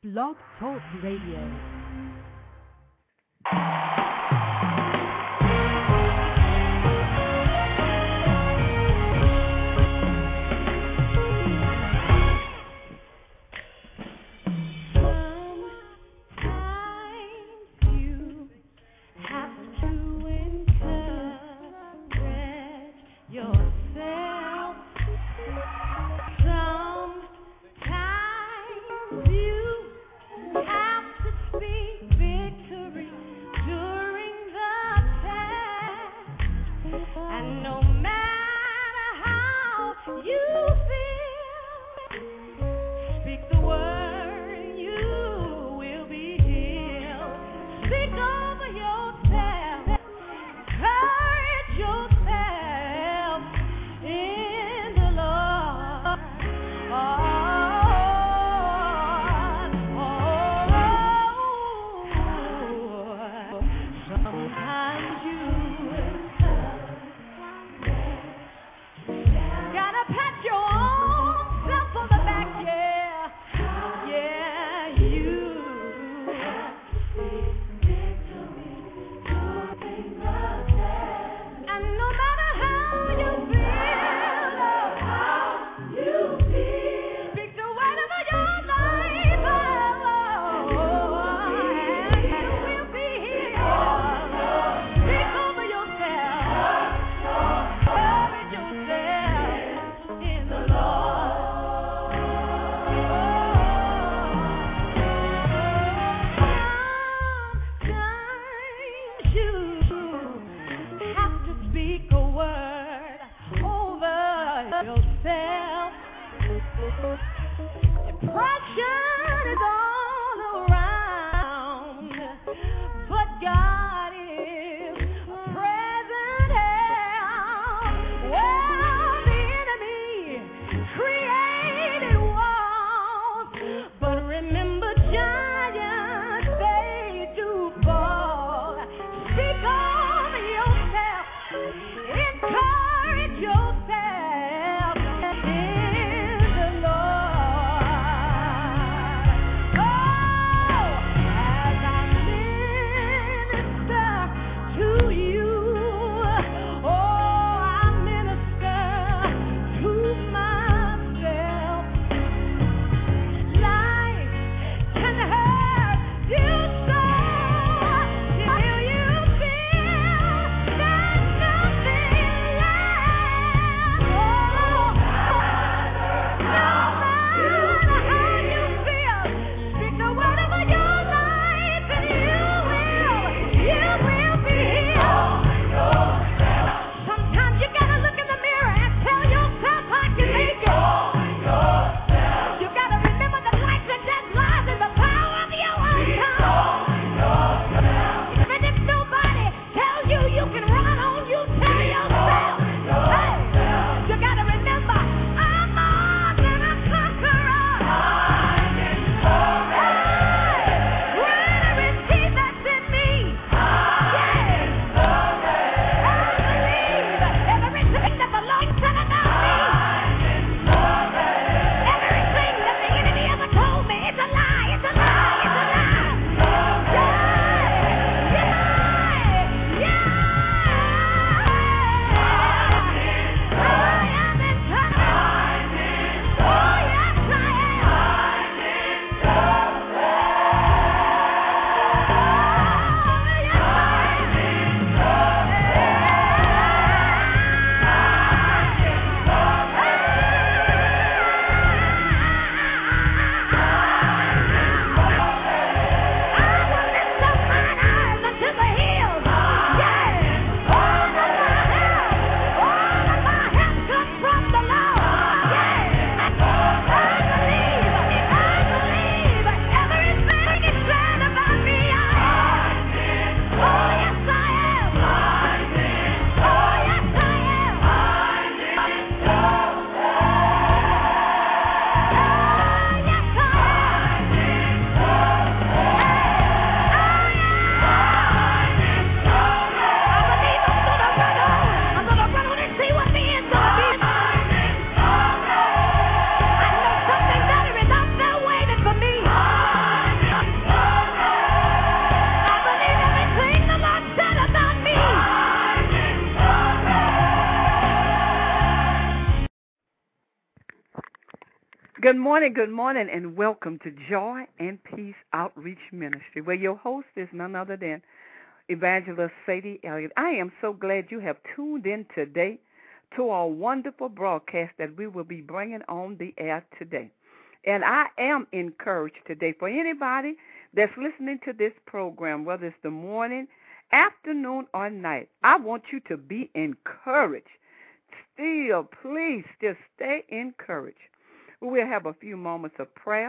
Blog Talk Radio. Have to speak victory. good morning, and welcome to Joy and Peace Outreach Ministry, where your host is none other than Evangelist Sadie Elliott. I am so glad you have tuned in today to our wonderful broadcast that we will be bringing on the air today. And I am encouraged today for anybody that's listening to this program, whether it's the morning, afternoon, or night. I want you to be encouraged. Still, please, just stay encouraged. We'll have a few moments of prayer.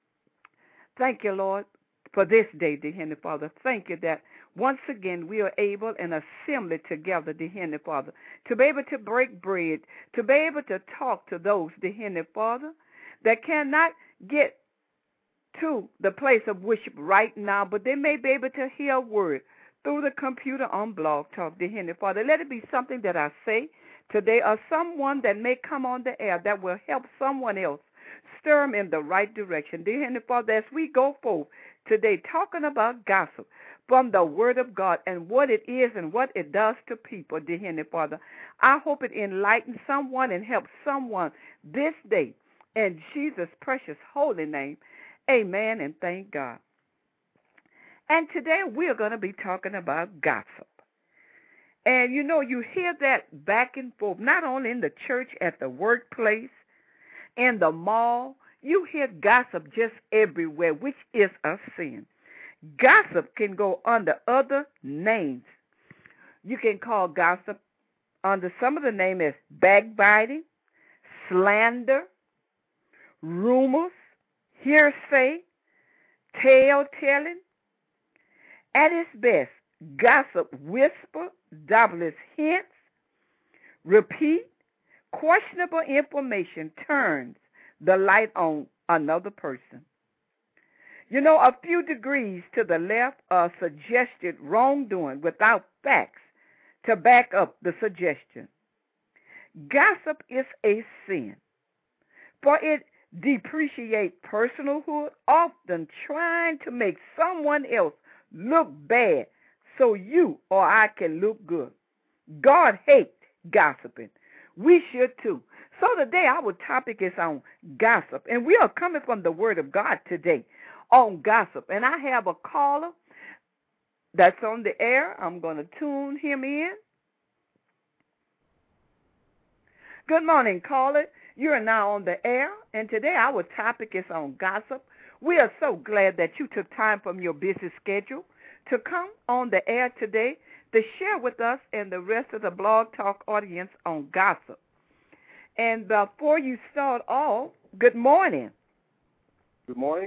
Thank you, Lord, for this day, dear Heavenly Father. Thank you that once again we are able and assembled together, dear Heavenly Father, to be able to break bread, to be able to talk to those, dear Heavenly Father, that cannot get to the place of worship right now, but they may be able to hear a word through the computer on Blog Talk, dear Heavenly Father. Let it be something that I say today, or someone that may come on the air that will help someone else stir them in the right direction. Dear Heavenly Father, as we go forth today talking about gossip from the Word of God and what it is and what it does to people, dear Heavenly Father, I hope it enlightens someone and helps someone this day. In Jesus' precious holy name, amen and thank God. And today we're going to be talking about gossip. And, you hear that back and forth, not only in the church, at the workplace, in the mall. You hear gossip just everywhere, which is a sin. Gossip can go under other names. You can call gossip under some of the names as backbiting, slander, rumors, hearsay, tale-telling. At its best, gossip whisper, doubless hints, repeat, questionable information turns the light on another person. A few degrees to the left of suggested wrongdoing without facts to back up the suggestion. Gossip is a sin, for it depreciates personhood, often trying to make someone else look bad so you or I can look good. God hates gossiping. We should too. So today our topic is on gossip, and we are coming from the Word of God today on gossip. And I have a caller that's on the air. I'm going to tune him in. Good morning, caller. You are now on the air, and today our topic is on gossip. We are so glad that you took time from your busy schedule to come on the air today to share with us and the rest of the Blog Talk audience on gossip. And before you start off, good morning. Good morning.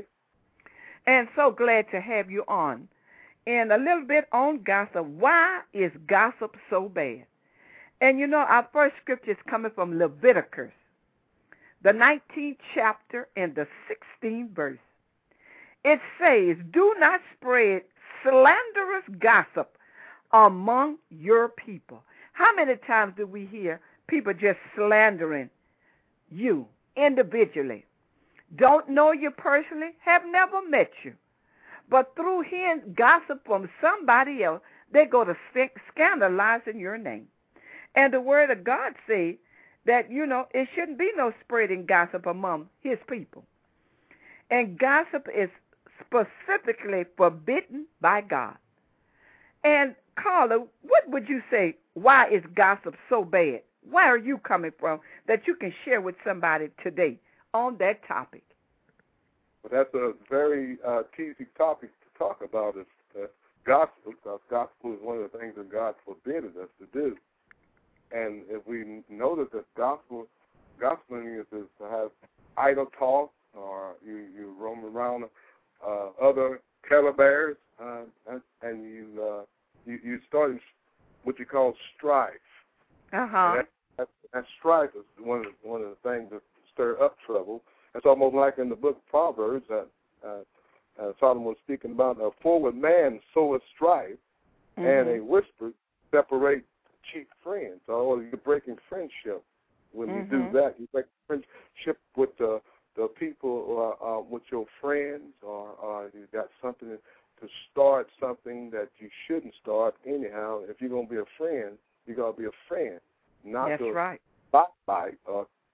And so glad to have you on. And a little bit on gossip. Why is gossip so bad? And our first scripture is coming from Leviticus, the 19th chapter and the 16th verse. It says, do not spread slanderous gossip among your people. How many times do we hear people just slandering you individually? Don't know you personally, have never met you. But through hearing gossip from somebody else, they go to scandalizing your name. And the Word of God says that, it shouldn't be no spreading gossip among His people. And gossip is specifically forbidden by God. And Carla, what would you say, why is gossip so bad? Where are you coming from that you can share with somebody today on that topic? Well, that's a very easy topic to talk about, is gospel, because gospel is one of the things that God forbidden us to do. And if we notice that gospeling is to have idle talk, or you roam around other calabares, and you start what you call strife. Uh-huh. And strife is one of the things that stir up trouble. It's almost like in the book of Proverbs that Solomon was speaking about, a forward man soweth strife, and a whisper separate cheap friends. Or you're breaking friendship. When you do that, you break friendship with the people, with your friends, or you got something to start something that you shouldn't start anyhow. If you're going to be a friend, you got to be a friend, not That's to right. backbite or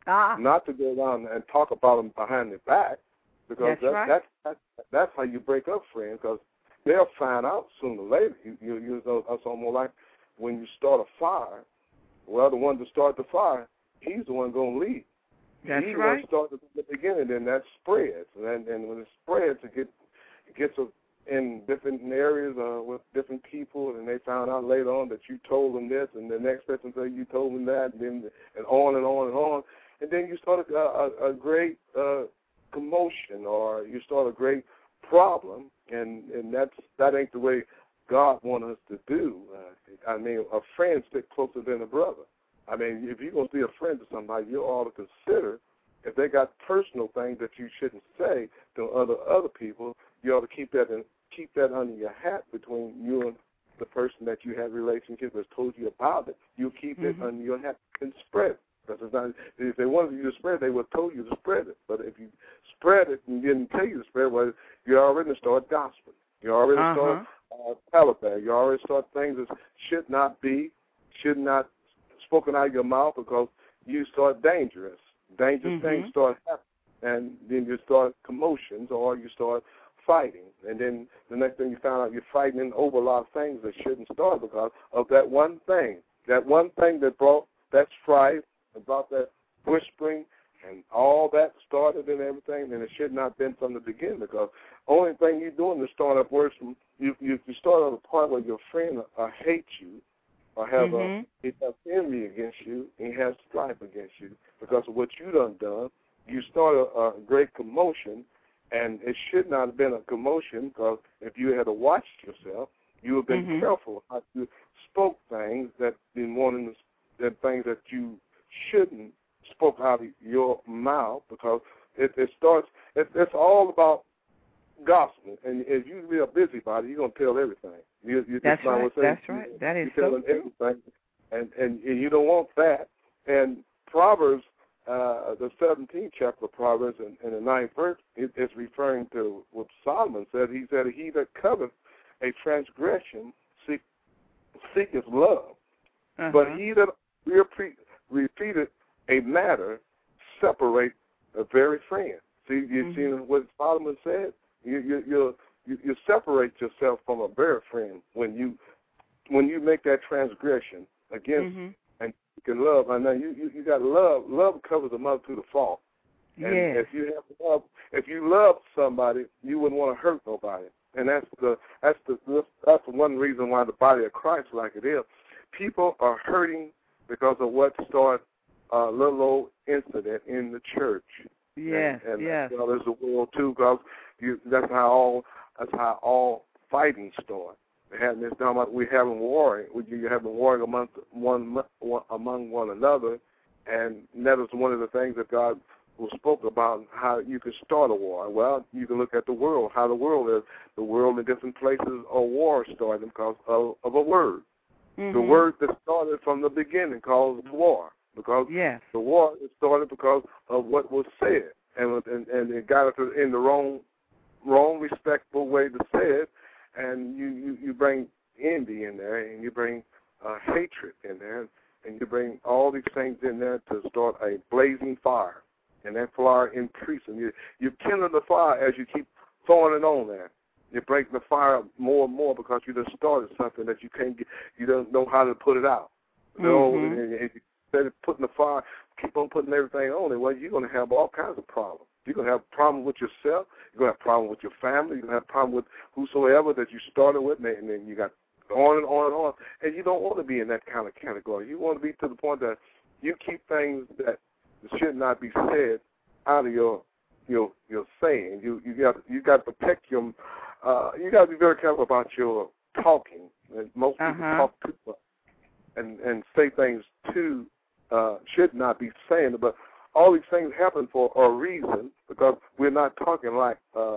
not to go around and talk about them behind their back, because that's how you break up friends, because they'll find out sooner or later. It's almost like when you start a fire. Well, the one to start the fire, he's the one going to lead. That's he's right. He's the one to start at the beginning, then that spreads. And when it spreads, it gets in different areas with different people, and they found out later on that you told them this, and the next person said you told them that, and on and on and on. And then you start a great commotion, or you start a great problem, and that ain't the way God wants us to do. I mean, a friend sticks closer than a brother. I mean, if you're going to be a friend to somebody, you ought to consider if they got personal things that you shouldn't say to other people, you ought to keep that under your hat between you and the person that you had a relationship has told you about it. You keep it under your hat and spread it. Because it's not, if they wanted you to spread it, they would have told you to spread it. But if you spread it and didn't tell you to spread it, well, you already start gossiping. You already start palabang. You already start things that should not spoken out of your mouth, because you start dangerous. Dangerous things start happening. And then you start commotions, or you start fighting. And then the next thing you find out, you're fighting over a lot of things that shouldn't start because of that one thing. That one thing that brought that strife, about that whispering, and all that started and everything, and it should not have been from the beginning, because only thing you're doing is start up worse. You start at a point where your friend hates you, or he has envy against you, and he has strife against you because of what you done. You start a great commotion, and it should not have been a commotion, because if you had watched yourself, you would have been careful how you spoke things that things that you shouldn't spoke out of your mouth, because it's all about gossiping. And if you be a busybody, you're going to tell everything. That's right. That is so true. Everything, and you don't want that. And Proverbs, the 17th chapter of Proverbs, in the 9th verse, it's referring to what Solomon said. He said, "He that coveteth a transgression seeketh love, but he that repeateth a matter separate a very friend." See, you see what Solomon said? You separate yourself from a very friend when you make that transgression against and you can love. And now you got love. Love covers a multitude of fault. And if you have love, if you love somebody, you wouldn't want to hurt nobody. And that's the one reason why the body of Christ like it is. People are hurting because of what started a little old incident in the church. Yes, and well, there's the world too, because that's how all fighting starts. We're having warring. You're having warring among one another, and that is one of the things that God spoke about, how you can start a war. Well, you can look at the world, how the world is. The world in different places, a war started because of a word. The word that started from the beginning called war, because the war started because of what was said, and it got it in the wrong respectful way to say it, and you bring envy in there, and you bring hatred in there, and you bring all these things in there to start a blazing fire, and that fire increasing. You kindle the fire as you keep throwing it on there. You break the fire up more and more because you just started something that you can't get. You don't know how to put it out. And instead of putting the fire, keep on putting everything on it. Well, you're going to have all kinds of problems. You're going to have a problem with yourself. You're going to have a problem with your family. You're going to have a problem with whosoever that you started with, and then you got on and on and on. And you don't want to be in that kind of category. You want to be to the point that you keep things that should not be said out of your saying. You got to protect your. You got to be very careful about your talking. And most people talk too much and say things too should not be saying. But all these things happen for a reason, because we're not talking like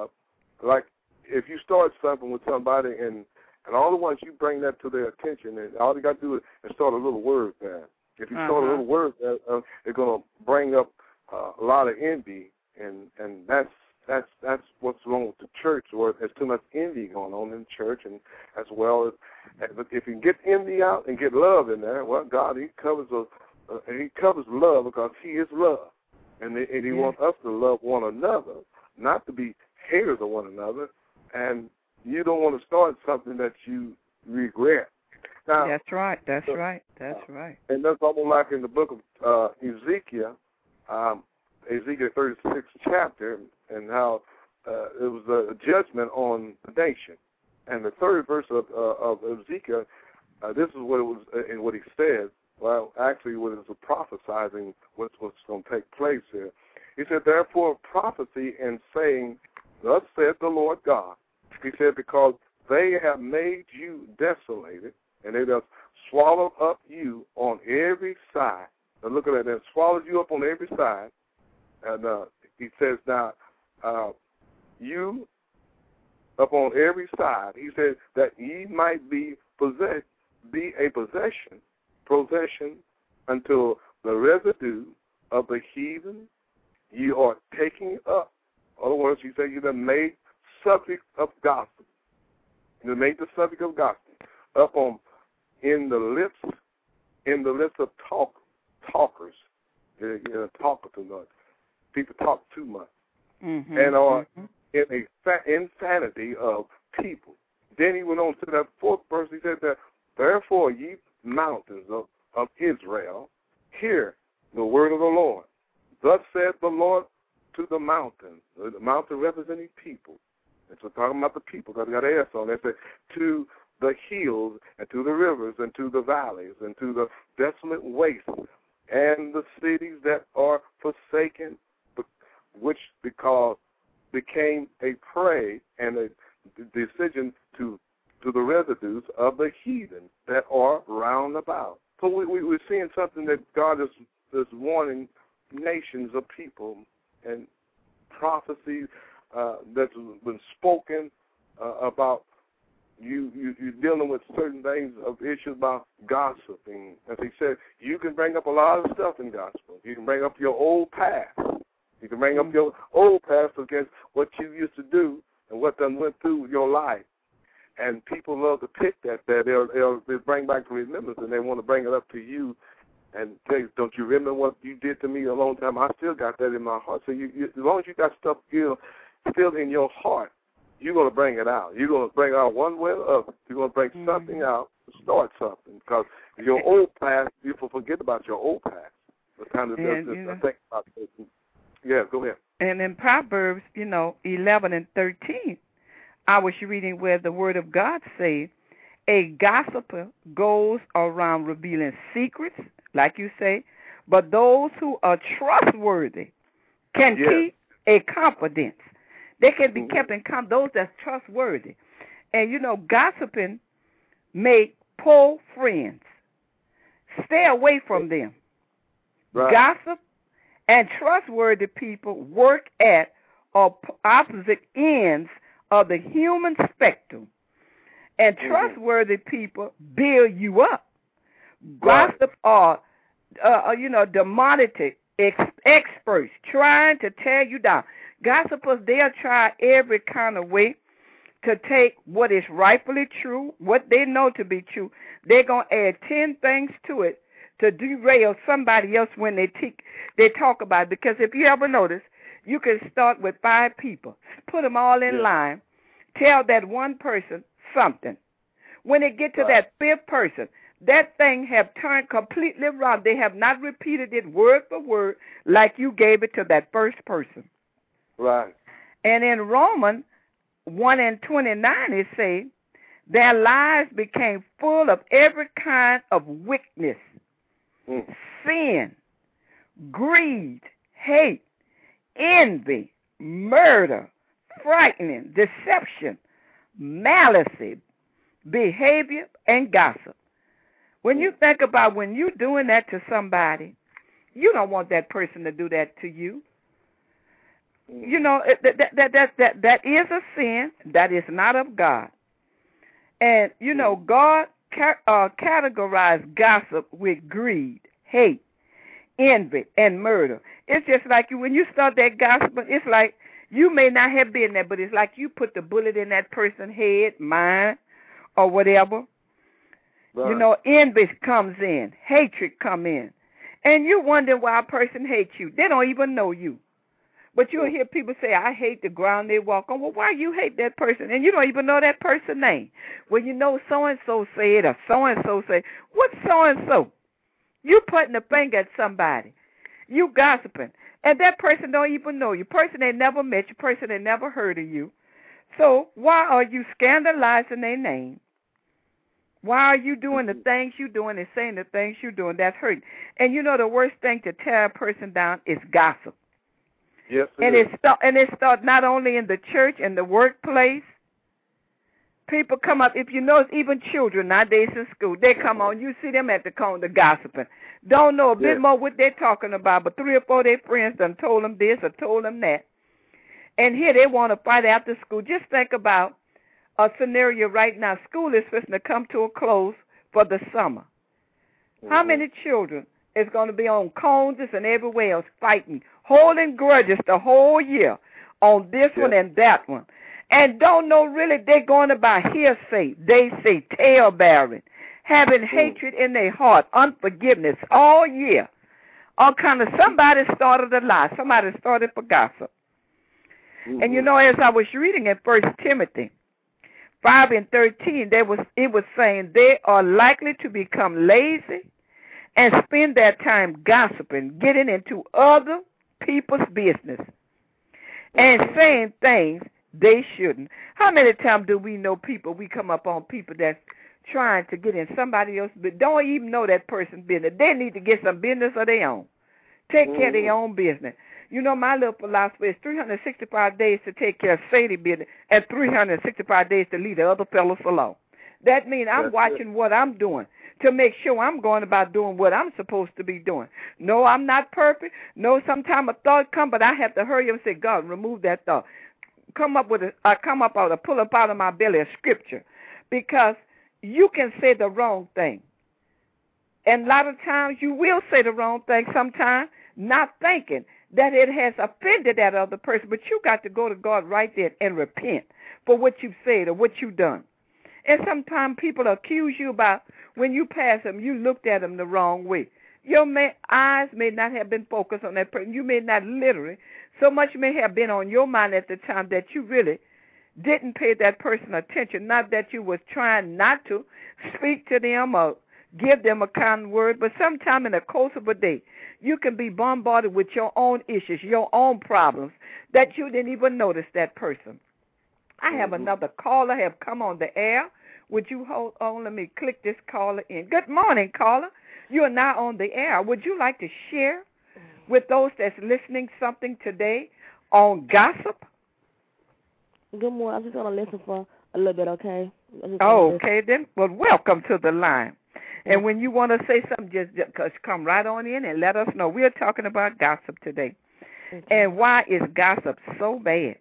if you start something with somebody and all the ones you bring that to their attention, and all you got to do is start a little word there. If you start a little word there, it's going to bring up a lot of envy, and that's what's wrong with the church, or there's too much envy going on in the church, and as well as if you can get envy out and get love in there, well, God, He covers love, because He is love. And he wants us to love one another, not to be haters of one another. And you don't want to start something that you regret. Now, that's right. That's right. And that's almost like in the book of Ezekiel, Ezekiel 36th chapter, and how it was a judgment on the nation. And the third verse of Ezekiel, this is what it was, and what he said. Well, actually, what it was prophesizing what's going to take place here. He said, therefore, prophecy and saying, thus said the Lord God. He said, because they have made you desolated, and they have swallowed up you on every side. Now look at that. They swallowed you up on every side. And he says, now, you up on every side. He said that ye might be a possession until the residue of the heathen you are taking up. In other words, he said you've been made subject of gospel. You made the subject of gospel up on in the lips of talkers. Talker too much. People talk too much, and are in a insanity of people. Then he went on to that fourth verse. He said that therefore ye mountains of Israel, hear the word of the Lord. Thus said the Lord to the mountain representing people. And so talking about the people, because I got an S on it. Said to the hills and to the rivers and to the valleys and to the desolate wastes and the cities that are forsaken, which because became a prey and a decision to the residues of the heathen that are round about. So we're seeing something that God is warning nations of people, and prophecies that's been spoken about you dealing with certain things of issues about gossiping. As he said, you can bring up a lot of stuff in gospel. You can bring up your old past. You can bring up your old past against what you used to do and what done went through your life. And people love to pick that. They'll bring back the remembrance, and they want to bring it up to you and say, don't you remember what you did to me a long time? I still got that in my heart. So you as long as you got stuff still in your heart, you're going to bring it out. You're going to bring it out one way or the other. You're going to bring something out to start something. Because your old past, you forget about your old past. The time that I think about this. Yeah, go ahead. And in Proverbs, 11 and 13, I was reading where the word of God says, a gossiper goes around revealing secrets, like you say, but those who are trustworthy can keep a confidence. They can be kept in confidence, those that's trustworthy. And, gossiping make poor friends. Stay away from them. Right. Gossip and trustworthy people work at opposite ends of the human spectrum. And trustworthy people build you up. Gossip are, demonic experts trying to tear you down. Gossipers, they'll try every kind of way to take what is rightfully true, what they know to be true. They're going to add 10 things to it to derail somebody else when they talk about it. Because if you ever notice, you can start with 5 people, put them all in line, tell that one person something. When they get to that 5th person, that thing have turned completely wrong. They have not repeated it word for word like you gave it to that first person. Right. And in Romans 1 and 29, it says, their lives became full of every kind of wickedness, sin, greed, hate, envy, murder, frightening, deception, malice, behavior, and gossip. When you think about when you're doing that to somebody, you don't want that person to do that to you. That is a sin that is not of God. And, God categorized gossip with greed, hate, envy, and murder. It's just like when you start that gossip, it's like you may not have been there, but it's like you put the bullet in that person's head, mind, or whatever. Right. Envy comes in, hatred come in. And you wonder why a person hates you. They don't even know you. But you'll hear people say, I hate the ground they walk on. Well, why you hate that person? And you don't even know that person's name. Well, you know so-and-so said or so-and-so said. What's so-and-so? You pointing a finger at somebody. You gossiping. And that person don't even know you. Person they never met you. Person they never heard of you. So why are you scandalizing their name? Why are you doing the things you're doing and saying the things you're doing? That's hurting. And you know the worst thing to tear a person down is gossip. Yes, it starts not only in the church and the workplace. People come up, if you notice, even children nowadays in school, they come on, you see them at the corner gossiping. Don't know a bit more what they're talking about, but 3 or 4 of their friends done told them this or told them that. And here they want to fight after school. Just think about a scenario right now. School is supposed to come to a close for the summer. Mm-hmm. How many children is going to be on conges and everywhere else fighting, holding grudges the whole year on this one and that one? And don't know really they're going about hearsay. They say tale-bearing, having hatred in their heart, unforgiveness all year. All kind of, somebody started a lie. Somebody started for gossip. Mm-hmm. And you know, as I was reading in 1 Timothy 5:13, it was saying they are likely to become lazy and spend their time gossiping, getting into other people's business, and saying things they shouldn't. How many times do we know people, we come up on people that's trying to get in somebody else's business, don't even know that person's business. They need to get some business of their own. Take care of their own business. You know, my little philosophy is 365 days to take care of Sadie's business and 365 days to leave the other fellows alone. That means I'm watching what I'm doing to make sure I'm going about doing what I'm supposed to be doing. No, I'm not perfect. No, sometimes a thought comes, but I have to hurry up and say, God, remove that thought. Pull up out of my belly a scripture, because you can say the wrong thing. And a lot of times you will say the wrong thing sometimes, not thinking that it has offended that other person, but you got to go to God right there and repent for what you've said or what you've done. And sometimes people accuse you about when you pass them, you looked at them the wrong way. Your eyes may not have been focused on that person. You may not literally. So much may have been on your mind at the time that you really didn't pay that person attention. Not that you was trying not to speak to them or give them a kind word, but sometime in the course of a day, you can be bombarded with your own issues, your own problems, that you didn't even notice that person. I have another caller have come on the air. Would you hold on? Let me click this caller in. Good morning, caller. You are now on the air. Would you like to share with those that's listening something today on gossip? Good morning. I'm just going to listen for a little bit, okay? Okay, then. Well, welcome to the line. And when you want to say something, just come right on in and let us know. We're talking about gossip today. Okay. And why is gossip so bad?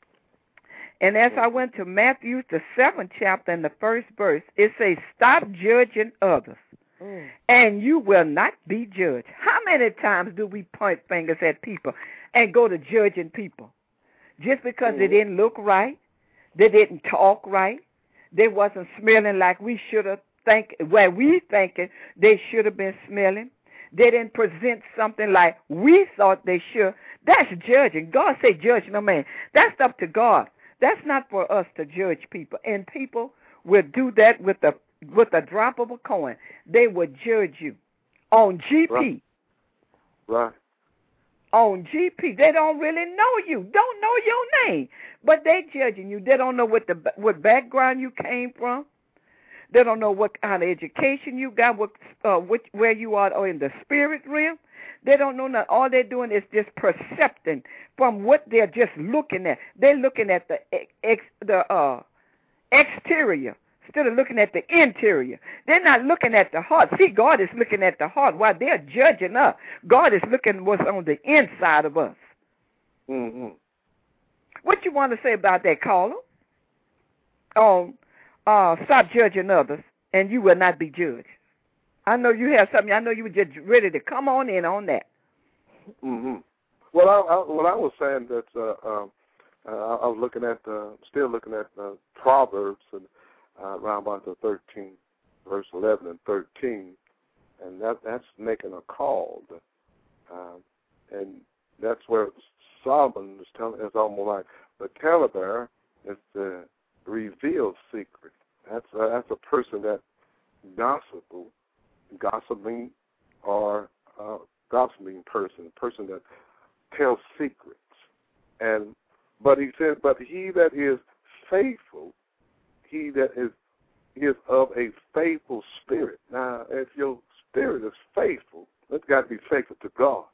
And as I went to Matthew, the 7th chapter and the 1st verse, it says, stop judging others, and you will not be judged. How many times do we point fingers at people and go to judging people? Just because they didn't look right, they didn't talk right, they wasn't smelling like we should have we thinking they should have been smelling. They didn't present something like we thought they should. That's judging. God said judge no man. That's up to God. That's not for us to judge people. And people will do that with a drop of a coin. They will judge you on GP. Right. On GP. They don't really know you. Don't know your name. But they judging you. They don't know what background you came from. They don't know what kind of education you got, where you are, or in the spirit realm. They don't know nothing. All they're doing is just percepting from what they're just looking at. They're looking at the exterior instead of looking at the interior. They're not looking at the heart. See, God is looking at the heart while they're judging us. God is looking what's on the inside of us. Mm-hmm. What you want to say about that, caller? Stop judging others, and you will not be judged. I know you have something. I know you were just ready to come on in on that. Mm-hmm. Well, I was saying that I was still looking at Proverbs and around about the 13th, verse 11 and 13, and that's making a call. And that's where Solomon is telling. It's almost like the talebearer is the revealed secret. That's a person that gossiping or gossiping person that tells secrets. But he says, but he that is faithful, he that is of a faithful spirit. Now, if your spirit is faithful, it's got to be faithful to God.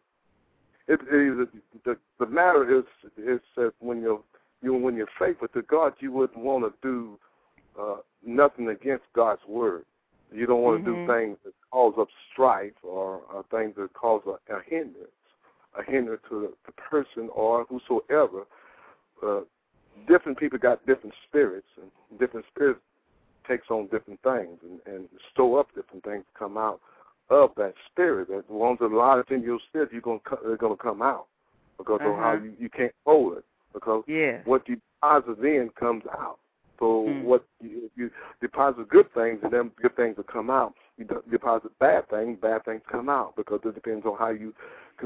The matter is that when you're faithful to God, you wouldn't want to do nothing against God's word. You don't want to do things that cause up strife or things that cause a hindrance to the person or whosoever. Different people got different spirits, and different spirits takes on different things and store up different things to come out of that spirit. As long as a lot in your spirit, they're going to come out because of how you can't hold it, because what you deposit in comes out. So what you deposit good things, and then good things will come out. You deposit bad things come out, because it depends on how you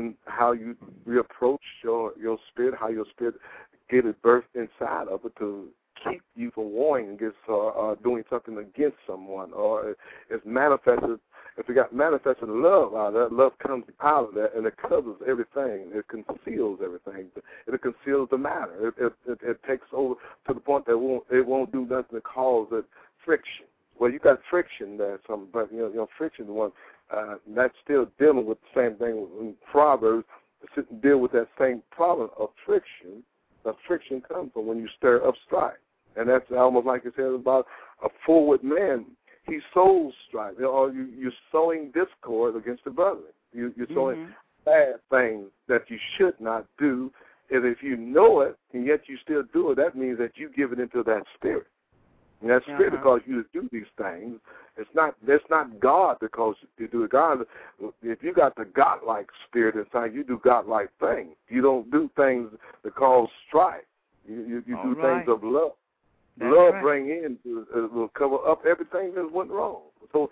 reapproach your spirit, how your spirit get it birthed inside of it to keep you from warring against or doing something against someone, or it's manifested. If you got manifested love out of that, love comes out of that, and it covers everything. It conceals everything. It conceals the matter. It takes over to the point that it won't do nothing to cause it friction. Well, you got friction there, but friction one that's still dealing with the same thing in Proverbs. Deal with that same problem of friction. The friction comes from when you stir up strife, and that's almost like it says about a forward man. He sows strife, or you're sowing discord against the brethren. You're sowing bad things that you should not do, and if you know it and yet you still do it, that means that you give it into that spirit. And that spirit because you do these things. It's not God because you do it. God, if you got the God-like spirit inside, you do God-like things. You don't do things that cause strife. You do things of love. Love bring in will cover up everything that went wrong. So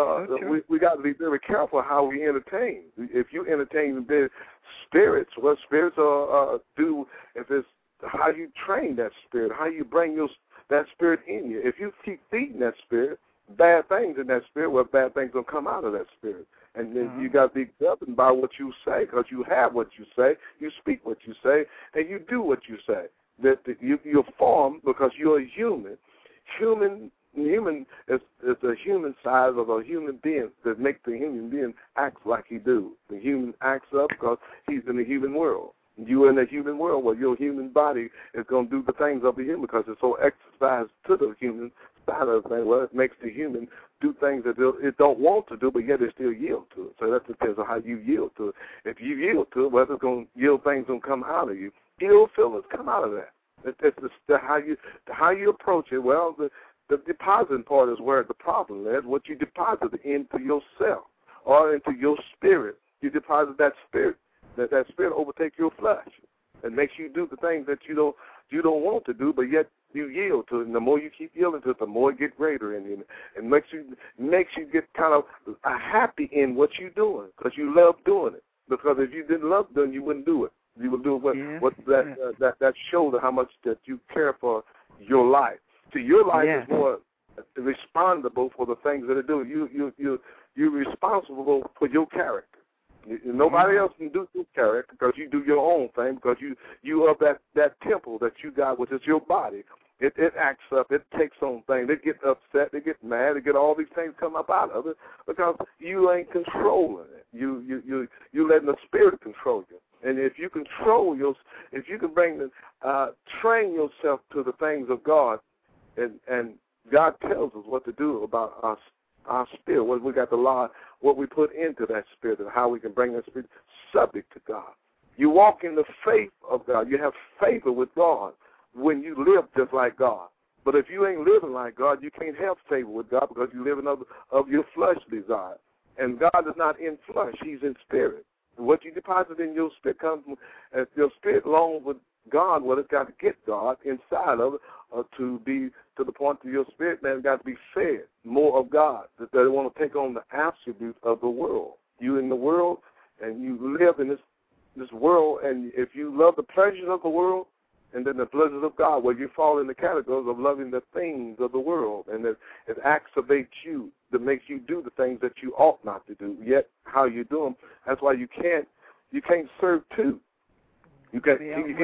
we got to be very careful how we entertain. If you entertain the spirits, what spirits do, if it's how you train that spirit, how you bring that spirit in you. If you keep feeding that spirit, bad things in that spirit, well, bad things will come out of that spirit. And then you got to be governed by what you say, because you have what you say, you speak what you say, and you do what you say. That you're formed because you're a human. Human is the human size of a human being that makes the human being act like he do. The human acts up because he's in the human world. You're in the human world where your human body is going to do the things of the human because it's so exercised to the human side of the thing. Well, it makes the human do things that it don't want to do, but yet it still yield to it. So that depends on how you yield to it. If you yield to it, well, it's going to yield things going to come out of you. Ill feelings come out of that. It's how you approach it. Well, the depositing part is where the problem is. What you deposit into yourself or into your spirit, you deposit that spirit. That spirit overtake your flesh and makes you do the things that you don't want to do, but yet you yield to it. And the more you keep yielding to it, the more it get greater in you, and makes you get kind of happy in what you're doing because you love doing it. Because if you didn't love doing it, you wouldn't do it. You would do that shows how much that you care for your life. So your life is more responsible for the things that it do. You're responsible for your character. Nobody else can do your character because you do your own thing, because you of that temple that you got, which is your body. It acts up. It takes on things. They get upset. They get mad. They get all these things come up out of it because you ain't controlling it. You letting the spirit control you. And if you control if you can train yourself to the things of God, and God tells us what to do about our spirit, what we got the law, what we put into that spirit, and how we can bring that spirit subject to God. You walk in the faith of God. You have favor with God when you live just like God. But if you ain't living like God, you can't have favor with God because you're living of your flesh desire. And God is not in flesh. He's in spirit. And what you deposit in your spirit comes from your spirit along with God, well, it's got to get God inside of it to be to the point that your spirit man got to be fed more of God, that they want to take on the attributes of the world. You in the world, and you live in this world, and if you love the pleasures of the world and then the pleasures of God, well, you fall in the categories of loving the things of the world, and it exacerbates you, that makes you do the things that you ought not to do, yet how you do them. That's why you can't serve two. You can't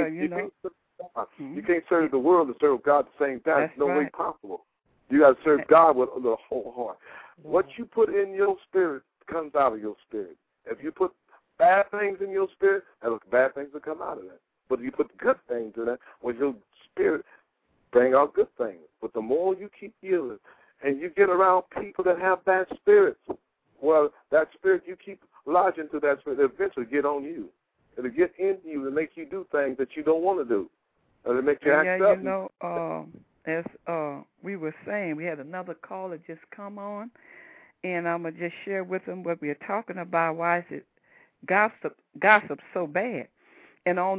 serve the world and serve God at the same time. It's no way possible. You got to serve God with the whole heart. What you put in your spirit comes out of your spirit. If you put bad things in your spirit, bad things will come out of that. But if you put good things in that, well, your spirit bring out good things. But the more you keep yielding, and you get around people that have bad spirits, well, that spirit you keep lodging to that spirit, it'll eventually get on you. It'll get into you and make you do things that you don't want to do. It'll make you act up. You know, as we were saying, we had another caller just come on, and I'm going to just share with them what we're talking about. Why is it gossip so bad? And on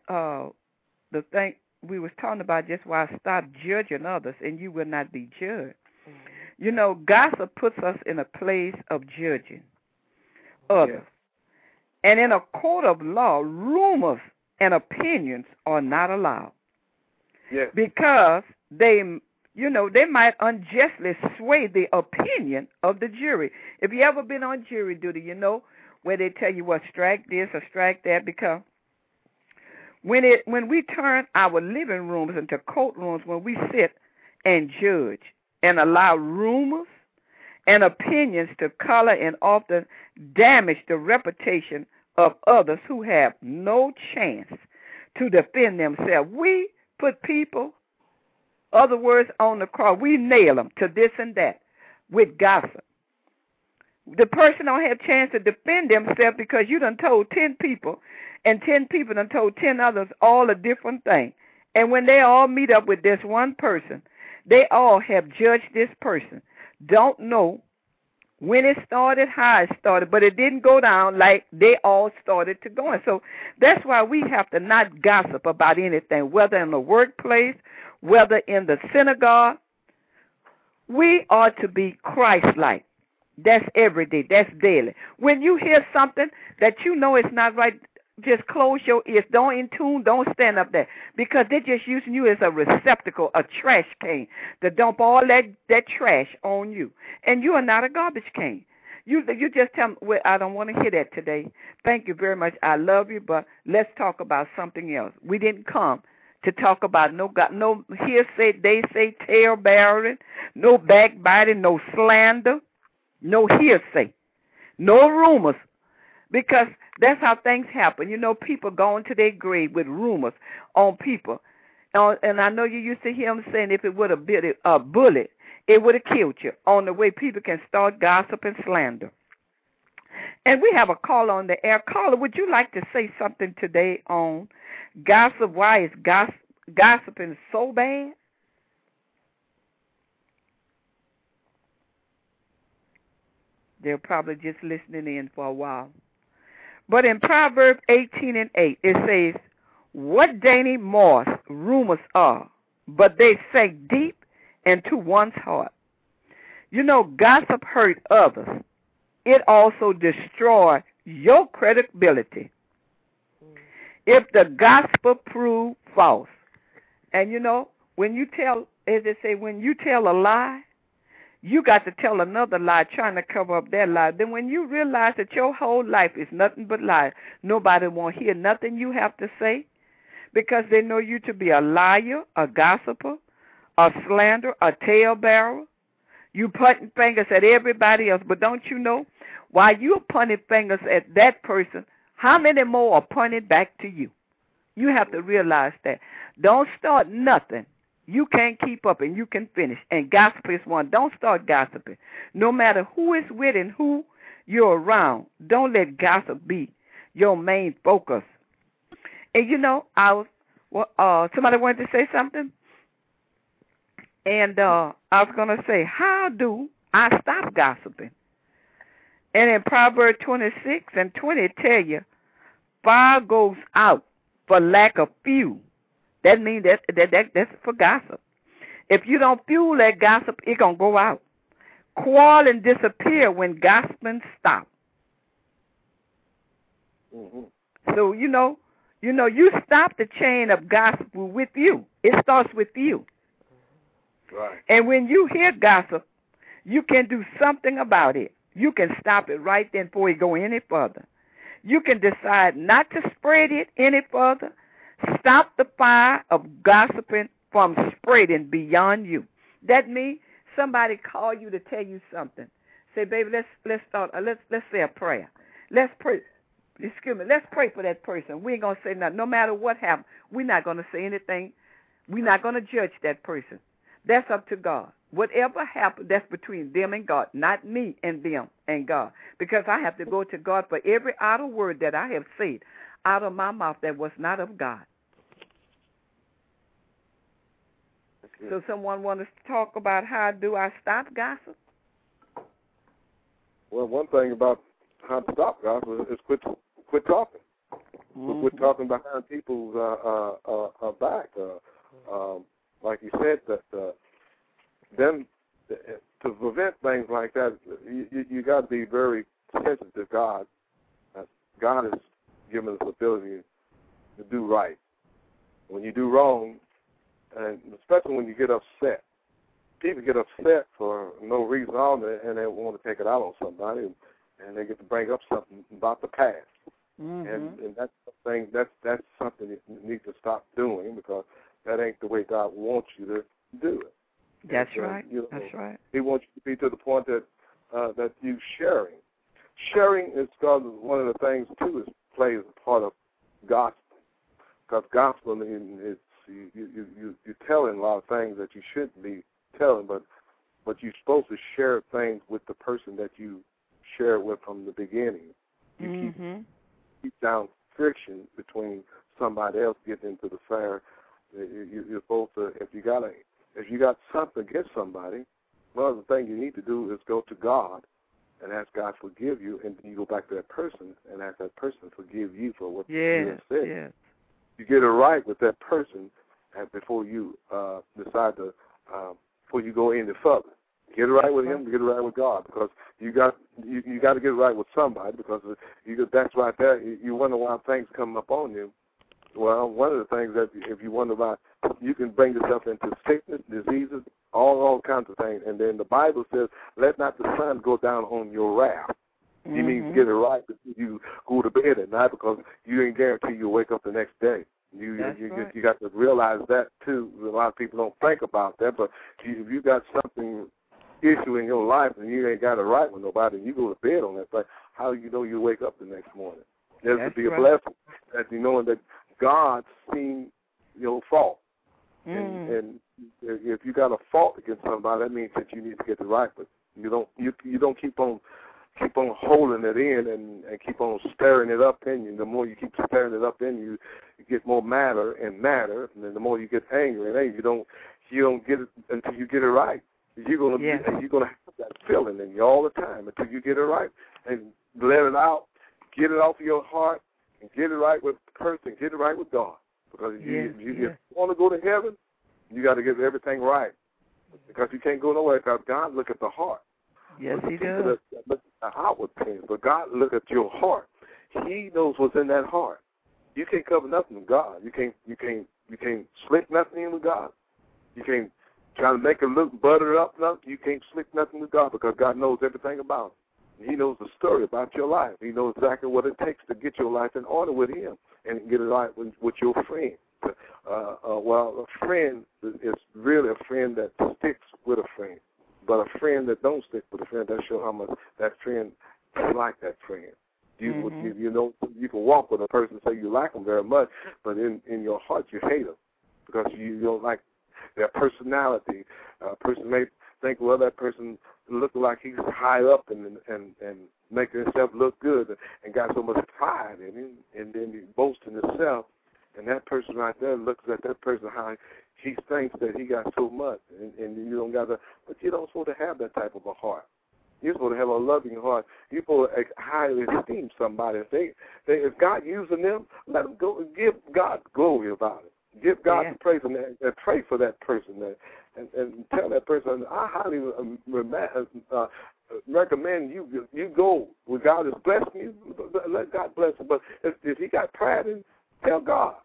the thing we was talking about, just why I stop judging others and you will not be judged. Mm-hmm. You know, gossip puts us in a place of judging others. Yes. And in a court of law, rumors and opinions are not allowed. Yes. Because they might unjustly sway the opinion of the jury. If you ever been on jury duty, you know where they tell you, well, strike this or strike that, because when we turn our living rooms into courtrooms, when we sit and judge and allow rumors and opinions to color and often damage the reputation of others who have no chance to defend themselves. We put people, other words, on the cross. We nail them to this and that with gossip. The person don't have a chance to defend themselves because you done told 10 people, and 10 people done told 10 others all a different thing. And when they all meet up with this one person, they all have judged this person. Don't know when it started, how it started, but it didn't go down like they all started to go. And so that's why we have to not gossip about anything, whether in the workplace, whether in the synagogue. We are to be Christ-like. That's every day. That's daily. When you hear something that you know is not right, just close your ears. Don't in tune. Don't stand up there, because they're just using you as a receptacle, a trash can, to dump all that trash on you. And you are not a garbage can. You just tell them, well, I don't want to hear that today. Thank you very much. I love you, but let's talk about something else. We didn't come to talk about no hearsay, they say, tale bearing, no backbiting, no slander, no hearsay, no rumors, because that's how things happen. You know, people going to their grave with rumors on people. And I know you used to hear them saying if it would have been a bullet, it would have killed you, on the way people can start gossip and slander. And we have a call on the air. Caller, would you like to say something today on gossip? Why is gossiping so bad? They're probably just listening in for a while. But in Proverbs 18:8, it says, what dainty moss rumors are, but they sink deep into one's heart. You know, gossip hurt others. It also destroys your credibility if the gospel prove false. And you know, when you tell, as they say, when you tell a lie, you got to tell another lie trying to cover up that lie. Then when you realize that your whole life is nothing but lies, nobody won't hear nothing you have to say, because they know you to be a liar, a gossiper, a slanderer, a talebearer. You pointing fingers at everybody else, but don't you know, while you're pointing fingers at that person, how many more are pointed back to you? You have to realize that. Don't start nothing you can't keep up and you can finish. And gossip is one. Don't start gossiping. No matter who is with and who you're around, don't let gossip be your main focus. And you know, somebody wanted to say something, and I was going to say, how do I stop gossiping? And in Proverbs 26:20, it tell you, fire goes out for lack of fuel, That means that's for gossip. If you don't fuel that gossip, it's going to go out. Quarreling disappear when gossiping stop. Mm-hmm. So, you stop the chain of gossip with you. It starts with you. Right. And when you hear gossip, you can do something about it. You can stop it right then before you go any further. You can decide not to spread it any further. Stop the fire of gossiping from spreading beyond you. That means somebody call you to tell you something. Say, baby, let's start. Let's say a prayer. Let's pray. Excuse me. Let's pray for that person. We ain't gonna say nothing. No matter what happens, we're not gonna say anything. We're not gonna judge that person. That's up to God. Whatever happens, that's between them and God, not me and them and God. Because I have to go to God for every idle word that I have said out of my mouth that was not of God. So someone wants to talk about how do I stop gossip? Well, one thing about how to stop gossip is quit talking. Mm-hmm. Quit talking behind people's back. Like you said, that them to prevent things like that, you got to be very sensitive to God. God has given us the ability to do right. When you do wrong, and especially when you get upset, people get upset for no reason at all, and they want to take it out on somebody, and they get to bring up something about the past. Mm-hmm. And that's something that's something you need to stop doing, because that ain't the way God wants you to do it. That's right. That's right. He wants you to be to the point that that you sharing. Sharing is one of the things too is plays a part of gospel, because gospel is you're telling a lot of things that you shouldn't be telling, but you're supposed to share things with the person that you share with from the beginning. You keep down friction between somebody else getting into the fire. You're supposed to, if you got something against somebody, one of the things you need to do is go to God and ask God to forgive you, and then you go back to that person and ask that person to forgive you for what you have said. Yes. You get it right with that person before you decide to, before you go any further. Get it right with him, get it right with God, because you got to get it right with somebody, because that's right there. You wonder why things come up on you. Well, one of the things that if you wonder about, you can bring yourself into sickness, diseases, all kinds of things. And then the Bible says, let not the sun go down on your wrath. Mm-hmm. You mean get it right before you go to bed at night, because you ain't guaranteed you'll wake up the next day. You got to realize that, too. A lot of people don't think about that, but if you got something issue in your life and you ain't got it right with nobody, and you go to bed on that thing, how do you know you wake up the next morning? There's to be a blessing that you knowing that God seen your fault. And if you got a fault against somebody, that means that you need to get it right. But you don't keep on holding it in and keep on stirring it up in you. The more you keep stirring it up in you, you get more matter, and then the more you get angry and angry, you don't get it until you get it right. You're gonna have that feeling in you all the time until you get it right, and let it out, get it off of your heart, and get it right with the person, get it right with God. Because if you want to go to heaven, you got to get everything right, because you can't go nowhere. Because God look at the heart. Yes, He does. Look at the outward things, but God look at your heart. He knows what's in that heart. You can't cover nothing with God. You can't slick nothing in with God. You can't try to make it look buttered up. You can't slick nothing with God, because God knows everything about it. He knows the story about your life. He knows exactly what it takes to get your life in order with Him and get it right with your friend. Well, a friend is really a friend that sticks with a friend. But a friend that don't stick with a friend, that shows how much that friend like that friend. You can walk with a person and say you like them very much, but in your heart you hate them, because you don't like their personality. A person may think, well, that person looks like he's high up and making himself look good and got so much pride in him, and then he boasts in himself. And that person right there looks at that person how he thinks that he got so much, and you don't got to. But you don't supposed to have that type of a heart. You're supposed to have a loving heart. You're supposed to highly esteem somebody. If God using them, let them go and give God glory about it. Give God the praise and pray for that person. And tell that person, I highly recommend you go where God is blessing you. Let God bless you. But if he got pride in, tell God.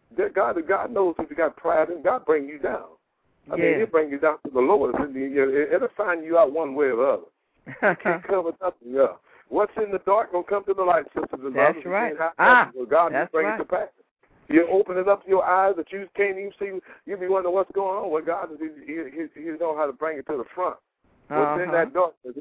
God knows if you got pride in, God bring you down. I mean, he'll bring you down to the lowest. It'll find you out one way or the other. You can't cover nothing up. What's in the dark going to come to the light, sisters and brothers. That's right. God will bring it to pass. You open it up to your eyes that you can't even see. You'll be wondering what's going on. Well, God, he knows how to bring it to the front. What's in that darkness,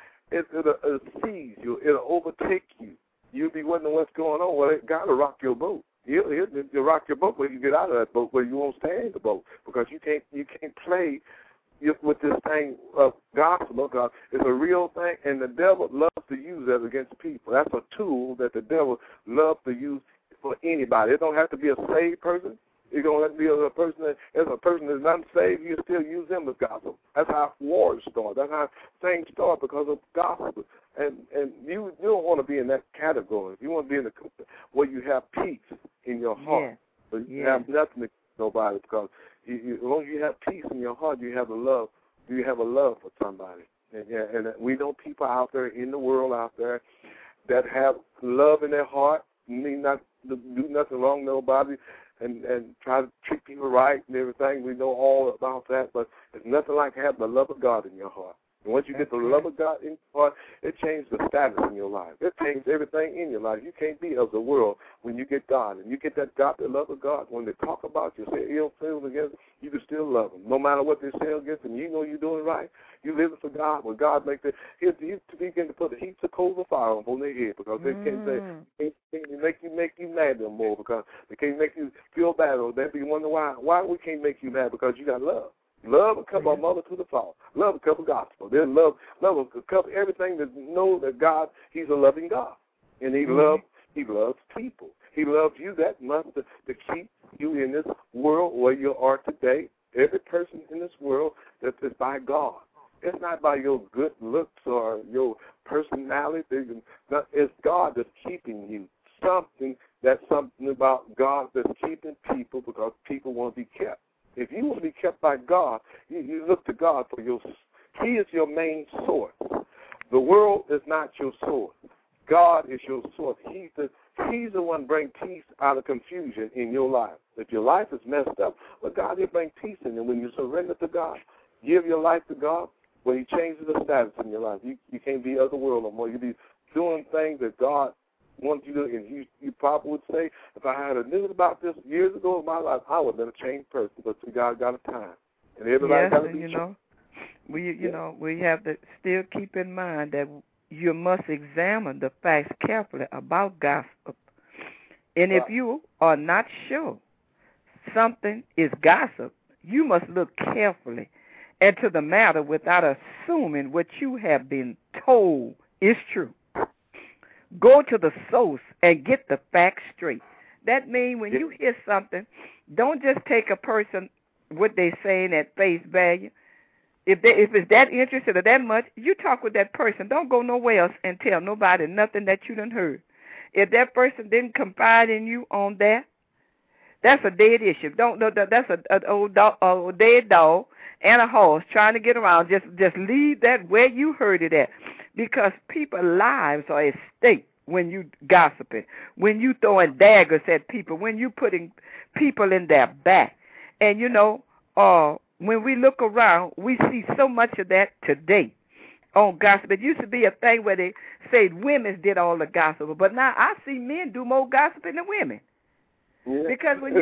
it'll seize you. It'll overtake you. You'll be wondering what's going on. Well, God will rock your boat. He'll rock your boat when you get out of that boat, where you won't stay in the boat, because you can't play with this thing of gospel. Because it's a real thing, and the devil loves to use that against people. That's a tool that the devil loves to use for anybody. It don't have to be a saved person. It don't have to be a person that's not saved. You still use them as gospel. That's how wars start. That's how things start, because of gospel. And you don't want to be in that category. You want to be in the where you have peace in your heart. But you have nothing to nobody, because as long as you have peace in your heart, you have a love. You have a love for somebody. And we know people out there in the world out there that have love in their heart, mean not to do nothing wrong to nobody, and try to treat people right and everything. We know all about that, but it's nothing like having the love of God in your heart. And once you get the love of God in your heart, it changes the status in your life. It changes everything in your life. You can't be of the world when you get God. And you get that God, the love of God. When they talk about you, say ill things against, you can still love them. No matter what they say against them, you know you're doing right. You live for God. When God makes it, He begin to put heaps of coals of fire on their head, because they can't say, make you mad no more, because they can't make you feel bad. Or they be wondering why we can't make you mad, because you got love. Love will cover our mother to the fall. Love will cover gospel. Then love will cover everything that know that God, He's a loving God. And He loves people. He loves you that much to keep you in this world where you are today. Every person in this world that is by God. It's not by your good looks or your personality. It's God that's keeping you. Something about God that's keeping people, because people want to be kept. If you want to be kept by God, you look to God for your. He is your main source. The world is not your source. God is your source. He's the one bring peace out of confusion in your life. If your life is messed up, well, God will bring peace in you. When you surrender to God, give your life to God, when He changes the status in your life, you can't be of the world no more. You be doing things that God wants you to do. And you probably would say, if I had known about this years ago in my life, I would have been a changed person. But God got a time, and everybody got to be changed. We have to still keep in mind that you must examine the facts carefully about gossip. And if you are not sure something is gossip, you must look carefully into the matter without assuming what you have been told is true. Go to the source and get the facts straight. That means when you hear something, don't just take a person, what they're saying at face value. If it's that interested or that much, you talk with that person. Don't go nowhere else and tell nobody nothing that you done heard. If that person didn't confide in you on that, that's a dead issue. That's an old dead dog and a horse trying to get around. Just leave that where you heard it at, because people's lives are at stake when you gossiping, when you throwing daggers at people, when you putting people in their back. And when we look around, we see so much of that today on gossip. It used to be a thing where they said women did all the gossip, but now I see men do more gossiping than women. Yeah. Because when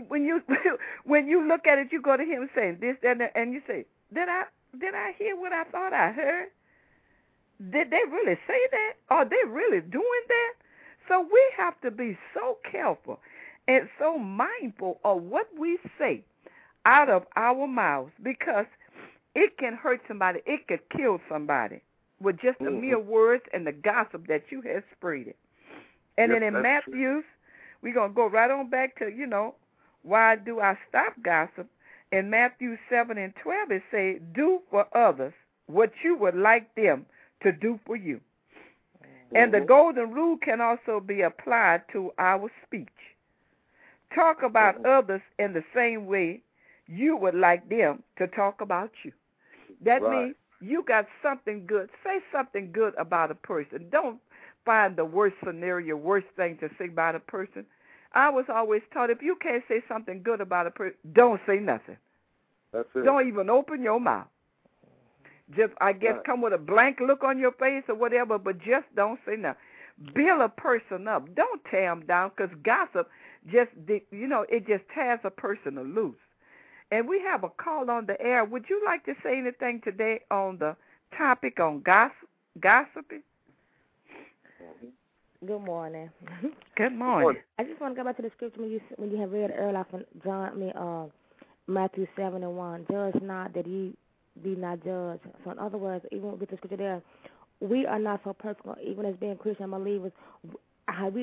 you look at it, you go to him saying this and you say, did I hear what I thought I heard? Did they really say that? Are they really doing that? So we have to be so careful and so mindful of what we say out of our mouths, because it can hurt somebody. It could kill somebody with just the mere words and the gossip that you have spread. And then in Matthew, we're going to go right on back to, why do I stop gossip? In Matthew 7:12, it says, do for others what you would like them to do for you. And the golden rule can also be applied to our speech. Talk about others in the same way you would like them to talk about you. That means you got something good. Say something good about a person. Don't find the worst scenario, worst thing to say about a person. I was always taught if you can't say something good about a person, don't say nothing. That's it. Don't even open your mouth. Just, I guess, come with a blank look on your face or whatever, but just don't say nothing. Build a person up. Don't tear them down, because gossip just, it just tears a person loose. And we have a call on the air. Would you like to say anything today on the topic on gossiping? Good morning. Good morning. I just want to go back to the scripture when you have read earlier from Matthew 7:1. Judge not that ye be not judged. So in other words, even with the scripture there, we are not so perfect. Even as being Christian believers, as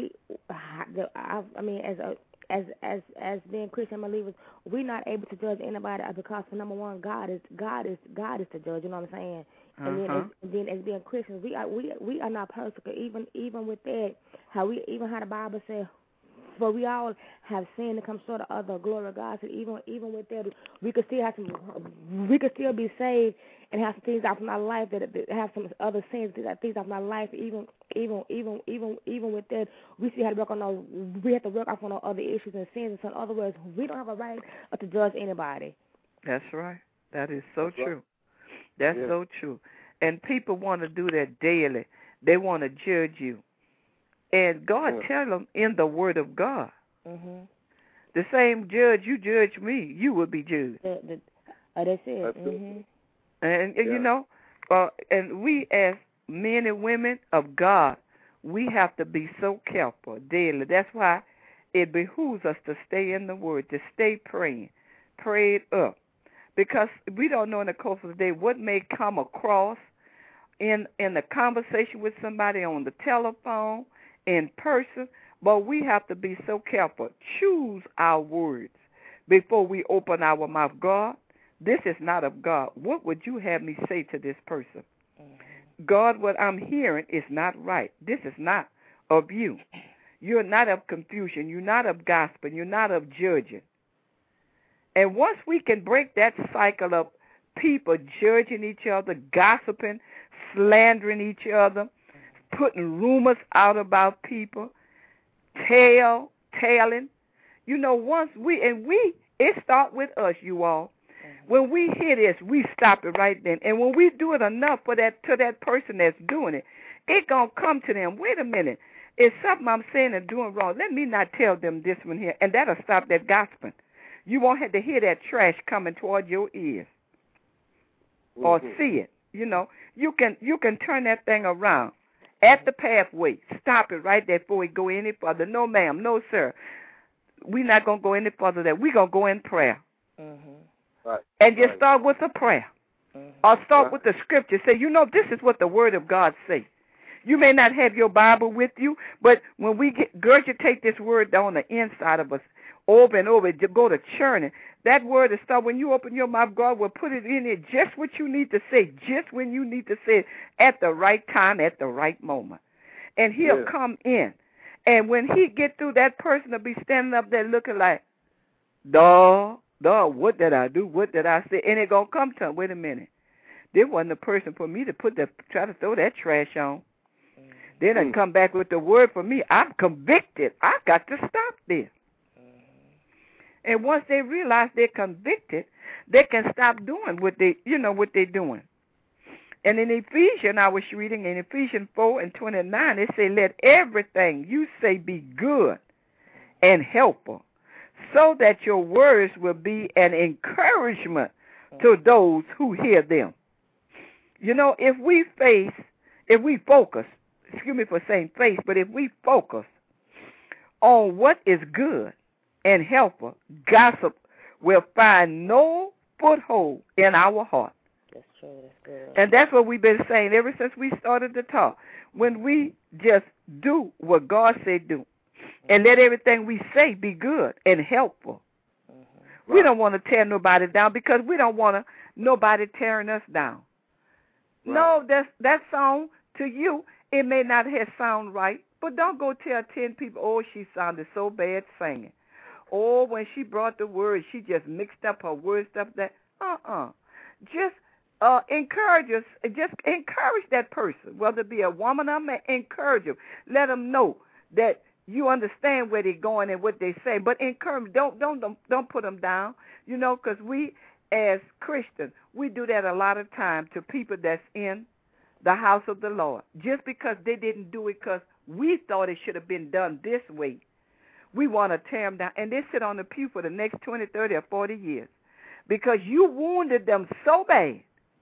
being Christian believers, we're not able to judge anybody because, for number one, God is the judge. You know what I'm saying? And then as being Christians, we are not perfect. Even with that, how the Bible says, for we all have sinned and come short of the glory of God. So even with that, we could still be saved and have some things out from our life that have some other sins, things out from our life. Even with that, we still have to work on we have to work off on our other issues and sins. So in other words, we don't have a right to judge anybody. That's right. That is so true. That's so true. And people want to do that daily. They want to judge you. And God tell them in the Word of God, the same judge you judge me, you will be judged. That's it. And and we as men and women of God, we have to be so careful daily. That's why it behooves us to stay in the Word, to stay prayed up. Because we don't know in the course of the day what may come across in the conversation with somebody on the telephone, in person, but we have to be so careful. Choose our words before we open our mouth. God, this is not of God. What would you have me say to this person? God, what I'm hearing is not right. This is not of you. You're not of confusion. You're not of gossiping. You're not of judging. And once we can break that cycle of people judging each other, gossiping, slandering each other, putting rumors out about people, tailing. Once it starts with us, you all. When we hear this, we stop it right then. And when we do it enough to that person that's doing it, it going to come to them. Wait a minute. It's something I'm saying and doing wrong. Let me not tell them this one here. And that'll stop that gossiping. You won't have to hear that trash coming toward your ears or see it. You can turn that thing around. At the pathway, stop it right there before we go any further. No, ma'am. No, sir. We're not going to go any further there. We're going to go in prayer. Right. And just start with a prayer. Or start with the scripture. Say, this is what the Word of God says. You may not have your Bible with you, but when we regurgitate this Word on the inside of us over and over, go to churning, that Word is start when you open your mouth, God will put it in there just what you need to say, just when you need to say it at the right time, at the right moment. And He'll come in. And when He get through, that person will be standing up there looking like, dog, what did I do? What did I say? And it going to come to him, wait a minute. There wasn't a person for me to try to throw that trash on. They done come back with the word for me. I'm convicted. I got to stop this. And once they realize they're convicted, they can stop doing what they're doing. And in Ephesians, I was reading in Ephesians 4:29, it says, let everything you say be good and helpful, so that your words will be an encouragement to those who hear them. If we focus, excuse me for saying face, but if we focus on what is good and helpful, gossip will find no foothold in our heart. That's true. That's good. And that's what we've been saying ever since we started to talk. When we just do what God said do, and let everything we say be good and helpful. We don't want to tear nobody down because we don't want nobody tearing us down. Right. No, that song to you, it may not have sound right, but don't go tell 10 people, oh, she sounded so bad singing. Oh, when she brought the word, she just mixed up her word stuff. That just encourage us. Just encourage that person, whether it be a woman or a man. Encourage them. Let them know that you understand where they're going and what they say. But encourage. Don't put them down. You know, because we as Christians, we do that a lot of times to people that's in the house of the Lord. Just because they didn't do it because we thought it should have been done this way, we want to tear them down. And they sit on the pew for the next 20, 30, or 40 years because you wounded them so bad.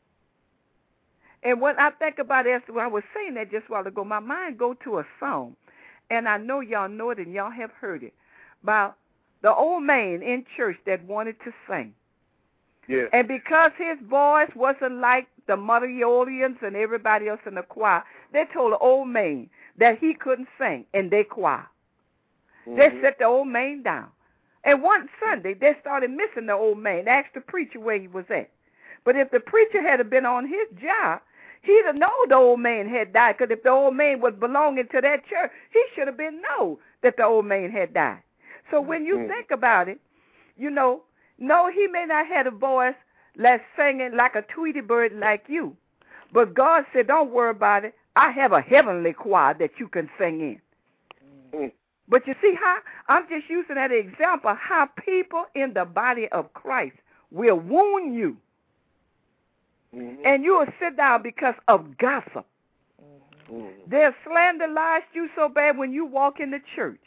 And when I think about it, when I was saying that just a while ago, my mind go to a song, and I know y'all know it and y'all have heard it, about the old man in church that wanted to sing. Yes. And because his voice wasn't like the Montrealians and everybody else in the choir, they told the old man that he couldn't sing in their choir. Mm-hmm. They set the old man down. And one Sunday, they started missing the old man. They asked the preacher where he was at. But if the preacher had been on his job, he'd have known the old man had died. Because if the old man was belonging to that church, he should have been known that the old man had died. So when you think about it, you know, no, he may not have a voice like singing like a Tweety bird like you. But God said, don't worry about it. I have a heavenly choir that you can sing in. Mm. But you see how, I'm just using that example, how people in the body of Christ will wound you. Mm-hmm. And you will sit down because of gossip. Mm-hmm. They'll slanderize you so bad when you walk in the church.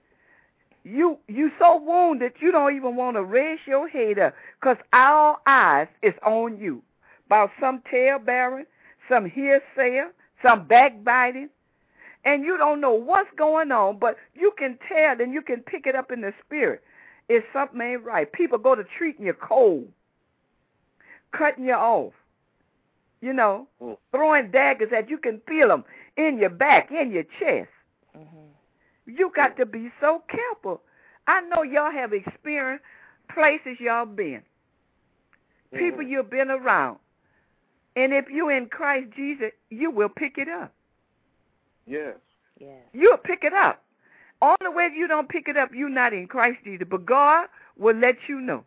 You so wounded you don't even want to raise your head up because our eyes is on you about some tale-bearing, some hearsay, some backbiting, and you don't know what's going on, but you can tell and you can pick it up in the spirit. If something ain't right, people go to treating you cold, cutting you off, you know, throwing daggers at you. You can feel them in your back, in your chest. Mm-hmm. You got to be so careful. I know y'all have experienced places y'all been, people you've been around. And if you're in Christ Jesus, you will pick it up. Yes. Yes. You'll pick it up. Only way you don't pick it up, you're not in Christ Jesus. But God will let you know.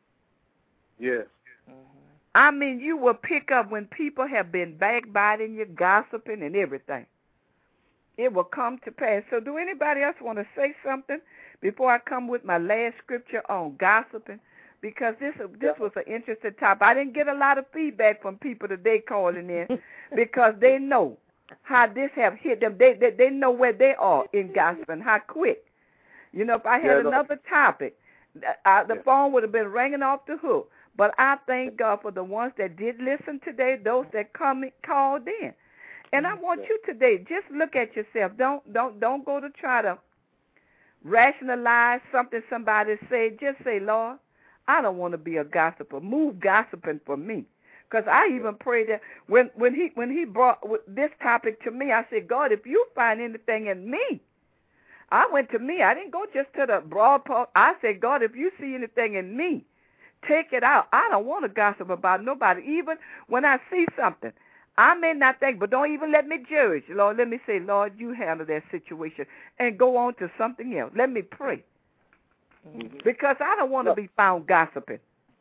Yes. I mean, you will pick up when people have been backbiting you, gossiping, and everything. It will come to pass. So do anybody else want to say something before I come with my last scripture on gossiping? Because this was an interesting topic. I didn't get a lot of feedback from people today calling in because they know how this have hit them. They know where they are in gossiping, how quick. You know, if I had another topic, the phone would have been ringing off the hook. But I thank God for the ones that did listen today, those that called in. And I want you today, just look at yourself. Don't go to try to rationalize something somebody said. Just say, Lord, I don't want to be a gossiper. Move gossiping for me. Because I even prayed that when he brought this topic to me, I said, God, if you find anything in me, I went to me. I didn't go just to the broad part. I said, God, if you see anything in me, take it out. I don't want to gossip about nobody. Even when I see something, I may not think, but don't even let me judge. Lord, let me say, Lord, you handle that situation and go on to something else. Let me pray. Mm-hmm. Because I don't want to be found gossiping.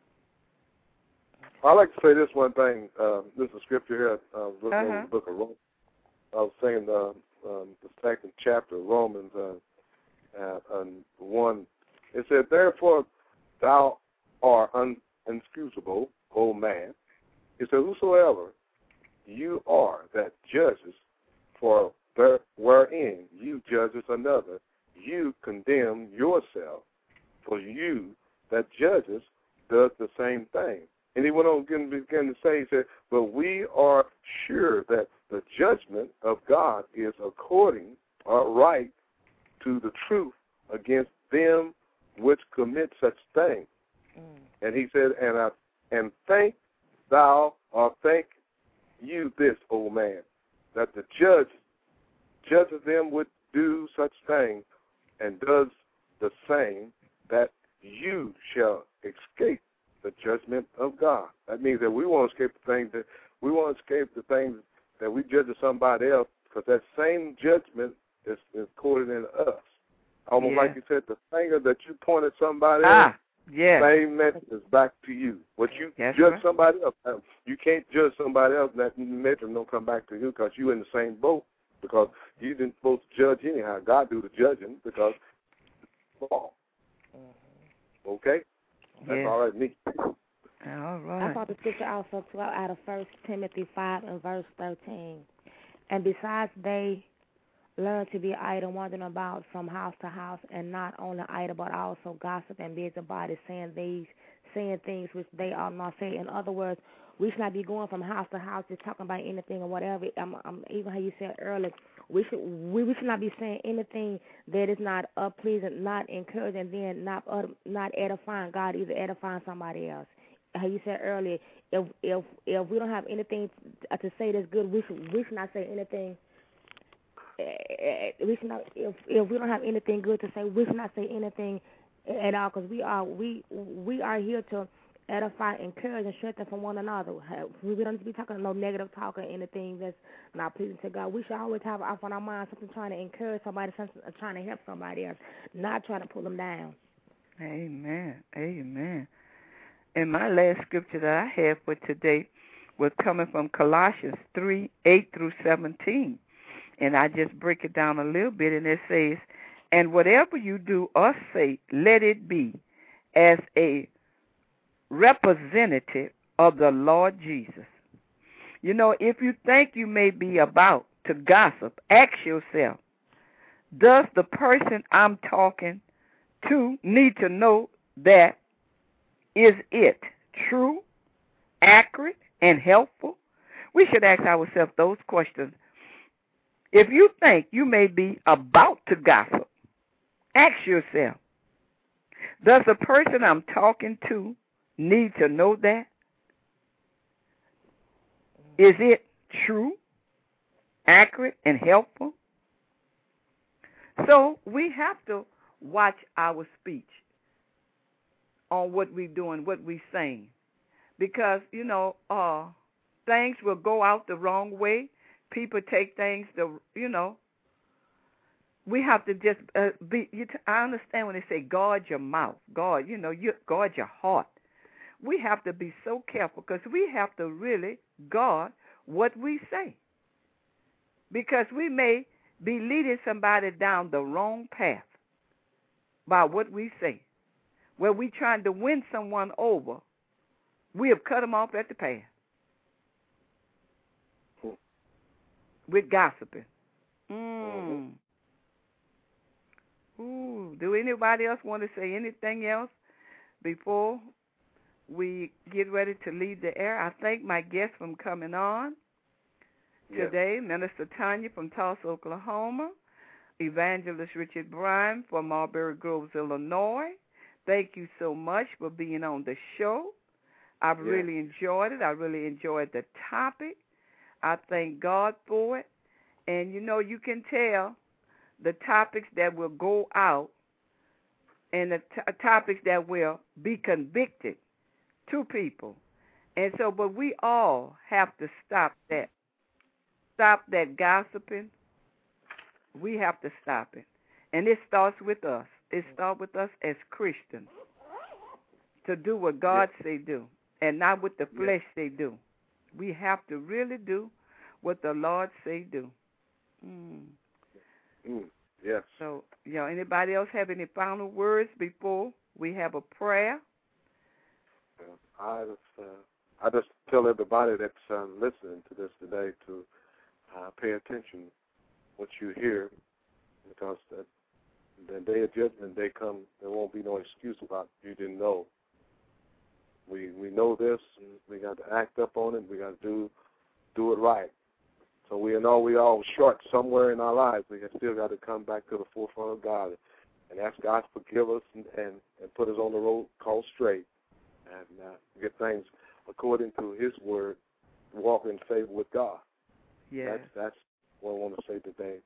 I like to say this one thing. This is a scripture here, in the book of Romans. I was saying the second chapter of Romans, and 1. It said, therefore thou art inexcusable, O man. It said, whosoever you are that judges, for wherein you judges another, you condemn yourself. For you that judges does the same thing. And he went on again to say, he said, but we are sure that the judgment of God is according or right to the truth against them which commit such things. And he said, and thank thou or thank you this, O man, that the judges them which do such things and does the same, that you shall escape the judgment of God. That means that we won't escape the things that we judge of somebody else, because that same judgment is recorded in us. Almost like you said, the finger that you point at somebody else, same message is back to you. What you judge somebody else, you can't judge somebody else, and that message don't come back to you because you're in the same boat, because you didn't supposed to judge anyhow. God do the judging because it's all. Okay? That's all right with me. All right. I brought the scripture also out of 1 Timothy 5 and verse 13. And besides, they learn to be idle, wandering about from house to house, and not only idle, but also gossip and busybodies, saying things which they ought not say. In other words, we should not be going from house to house just talking about anything or whatever. Even how you said earlier, we should not be saying anything that is not pleasing, not encouraging, then not edifying God, either edifying somebody else. How you said earlier, if we don't have anything to say that's good, we should not say anything. We should not, if we don't have anything good to say, we should not say anything at all, because we are here to edify, encourage, and strengthen from one another. We don't need to be talking no negative talk or anything that's not pleasing to God. We should always have off on our mind something trying to encourage somebody, something trying to help somebody else, not trying to pull them down. Amen. Amen. And my last scripture that I have for today was coming from Colossians 3:8-17. And I just break it down a little bit, and it says, and whatever you do or say, let it be as a representative of the Lord Jesus. You know, if you think you may be about to gossip, ask yourself, does the person I'm talking to need to know that? Is it true, accurate, and helpful? We should ask ourselves those questions. If you think you may be about to gossip, ask yourself, does the person I'm talking to need to know that? Is it true, accurate, and helpful? So we have to watch our speech on what we're doing, what we're saying, because, you know, things will go out the wrong way. People take things, we have to just I understand when they say guard your mouth, guard your heart. We have to be so careful, because we have to really guard what we say, because we may be leading somebody down the wrong path by what we say. Where we trying to win someone over, we have cut them off at the path with gossiping. Ooh, do anybody else want to say anything else before we get ready to leave the air? I thank my guests for coming on today, Minister Tanya from Tulsa, Oklahoma, Evangelist Richard Bryan from Marlboro Groves, Illinois. Thank you so much for being on the show. I've really enjoyed it. I really enjoyed the topic. I thank God for it. And, you know, you can tell the topics that will go out and the topics that will be convicted to people. And so, but we all have to stop that. Stop that gossiping. We have to stop it. And it starts with us. It starts with us as Christians to do what God say do, and not what the flesh say do. We have to really do what the Lord say do. Yes. So, anybody else have any final words before we have a prayer? I just tell everybody that's listening to this today to pay attention what you hear, because the day of judgment they come, there won't be no excuse about you didn't know. We know this, and we got to act up on it. We got to do it right. So we know we all short somewhere in our lives. We have still got to come back to the forefront of God and ask God to forgive us and put us on the road called straight, and get things according to His word, walk in favor with God. Yeah. That's what I want to say today.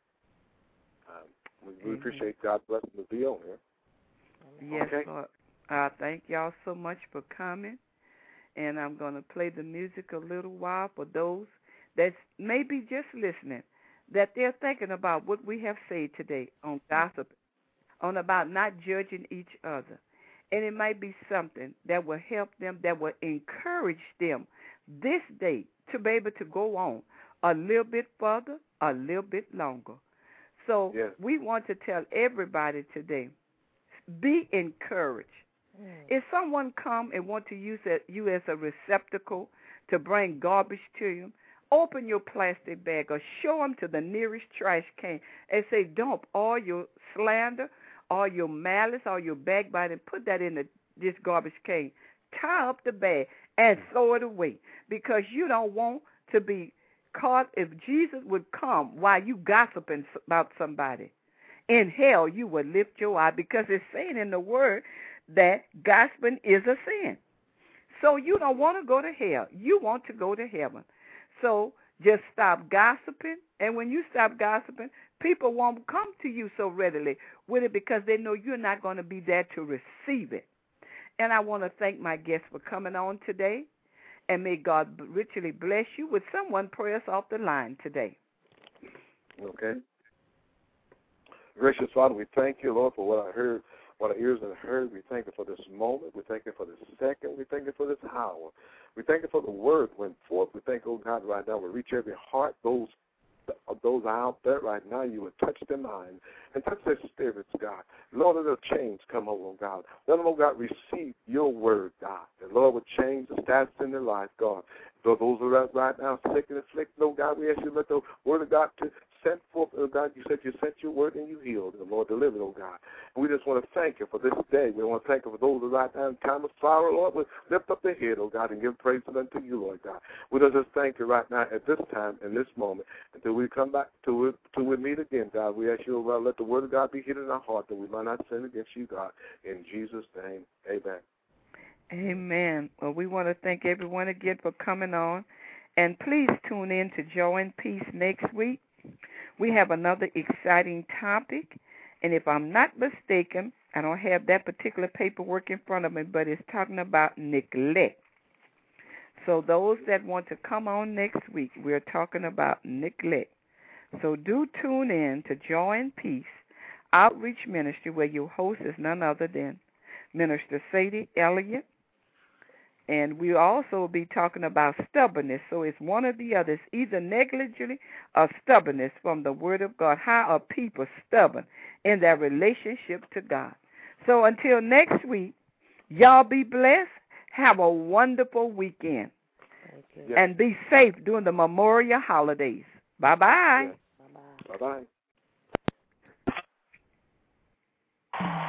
We appreciate God's blessing to be on here. Yes, Lord. Thank y'all so much for coming. And I'm going to play the music a little while for those that may be just listening, that they're thinking about what we have said today on gossip. on about not judging each other. And it might be something that will help them, that will encourage them this day to be able to go on a little bit further, a little bit longer. So we want to tell everybody today, be encouraged. If someone come and want to use you as a receptacle to bring garbage to you, open your plastic bag or show them to the nearest trash can and say, dump all your slander, all your malice, all your backbiting, put that in this garbage can. Tie up the bag and throw it away, because you don't want to be caught. If Jesus would come while you gossiping about somebody, in hell you would lift your eye, because it's saying in the word that gossiping is a sin. So you don't want to go to hell. You want to go to heaven. So just stop gossiping. And when you stop gossiping, people won't come to you so readily with it, because they know you're not going to be there to receive it. And I want to thank my guests for coming on today. And may God richly bless you. With someone pray us off the line today. Okay. Gracious Father, we thank you, Lord, for what I heard, what our ears have heard. We thank you for this moment. We thank you for this second. We thank you for this hour. We thank you for the word went forth. We thank, oh God, right now we reach every heart, those out there right now. You would touch their mind and touch their spirits, God. Lord, let a change come over, oh God. Let them, oh God, receive your word, God. And Lord, would change the status in their life, God. So those who are right now sick and afflicted, oh God, we ask you to let the word of God to send forth, oh God. You said you sent your word and you healed, and the Lord delivered, oh God. And we just want to thank you for this day. We want to thank you for those who are right now in time of sorrow, Lord. We lift up their head, oh God, and give praise unto you, Lord God. We just thank you right now at this time, in this moment, until we come back to we meet again, God. We ask you, oh God, let the word of God be hidden in our heart, that we might not sin against you, God. In Jesus' name, amen. Amen. Well, we want to thank everyone again for coming on. And please tune in to Joy and Peace next week. We have another exciting topic. And if I'm not mistaken, I don't have that particular paperwork in front of me, but it's talking about neglect. So those that want to come on next week, we're talking about neglect. So do tune in to Joy and Peace Outreach Ministry, where your host is none other than Minister Sadie Elliott. And we also will be talking about stubbornness. So it's one or the other. It's either negligence or stubbornness from the Word of God. How are people stubborn in their relationship to God? So until next week, y'all be blessed. Have a wonderful weekend. Yes. And be safe during the Memorial holidays. Bye-bye. Yes. Bye-bye.